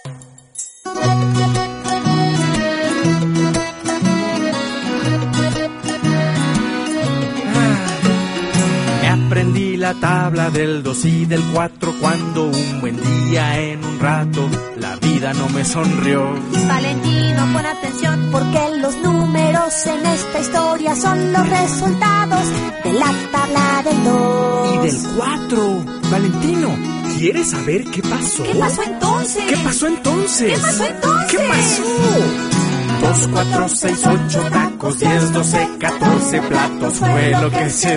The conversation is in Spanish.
Aprendí la tabla del 2 y del 4 cuando un buen día en un rato la vida no me sonrió. Valentino, pon atención, porque los números en esta historia son los resultados de la tabla del 2 y del 4. Valentino, ¿quieres saber qué pasó? ¿Qué pasó entonces? ¿Qué pasó entonces? ¿Qué pasó entonces? ¿Qué pasó? 2, 4, 6, 8 tacos, 10, 12, 14 platos fue lo que se